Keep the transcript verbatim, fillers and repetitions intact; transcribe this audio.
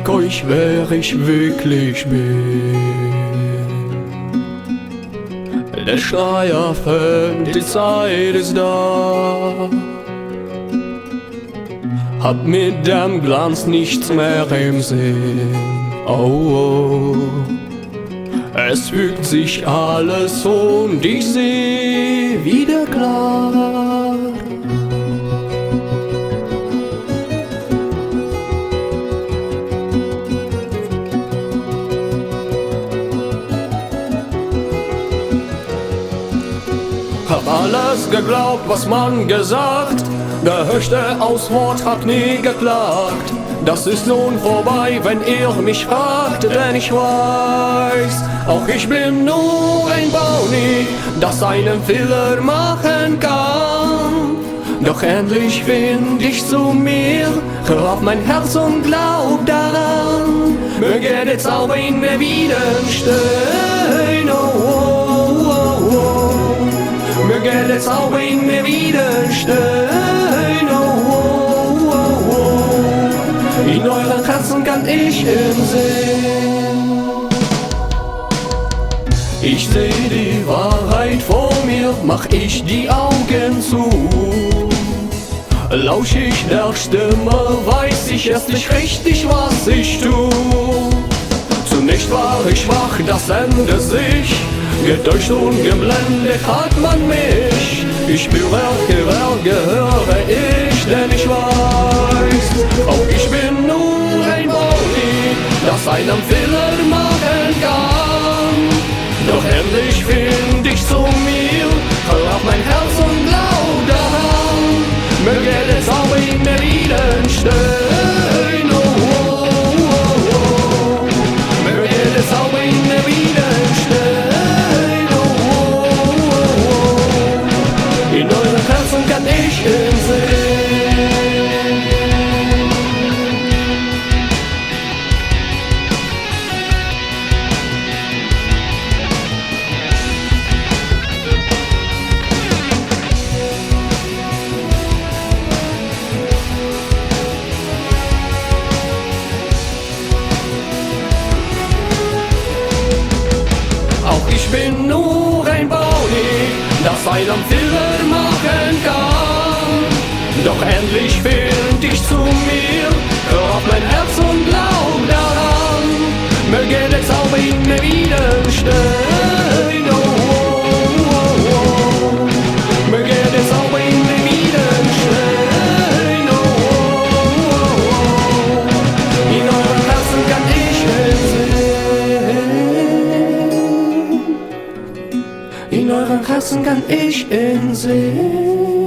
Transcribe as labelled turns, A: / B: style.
A: zeig euch, wer ich wirklich bin. Der Schleier fällt, die Zeit ist da. Hab mit dem Glanz nichts mehr im Sinn. Oh, oh. Es fügt sich alles und ich seh wieder klar. Hab alles geglaubt, was man gesagt. Der höchste Auswort hat nie geklagt. Das ist nun vorbei, wenn ihr mich fragt, denn ich weiß, auch ich bin nur ein Bauni, das einen Fehler machen kann. Doch endlich find ich zu mir, hör auf mein Herz und glaub daran. Möge der Zauber in mir widerstehen, oh, oh, oh, oh. Möge der Zauber in mir widerstehen, oh, oh, oh, oh. In euren Herzen kann ich ihn sehen. Ich seh die Wahrheit vor mir, mach ich die Augen zu. Lausch ich der Stimme, weiß ich erst nicht richtig, was ich tu. Zunächst war ich schwach, das Ende sich. Getäuscht und geblendet hat man mich. Ich spür, wer, wer gehöre ich, denn ich weiß, auch ich bin nur ein Boni, das einen Fehler machen kann. Doch endlich find ich zu mir, hör auf mein Herz und glaub daran. Möge der Zauber in mir widerstehen, oh, oh, oh, oh. Möge der Zauber in mir widerstehen, oh, oh, oh, oh. In euren Herzen kann ich ihn sehen. Ich bin nur ein Bauni, das einen Fehler machen kann. Doch endlich find ich zu mir, hör auf mein Herz und glaub daran. Möge der Zauber in mir widerstehen, oh, oh, oh, oh. Möge der Zauber in mir widerstehen, oh, oh, oh, oh. In euren Herzen kann ich es sehen. In euren Herzen kann ich ihn sehen.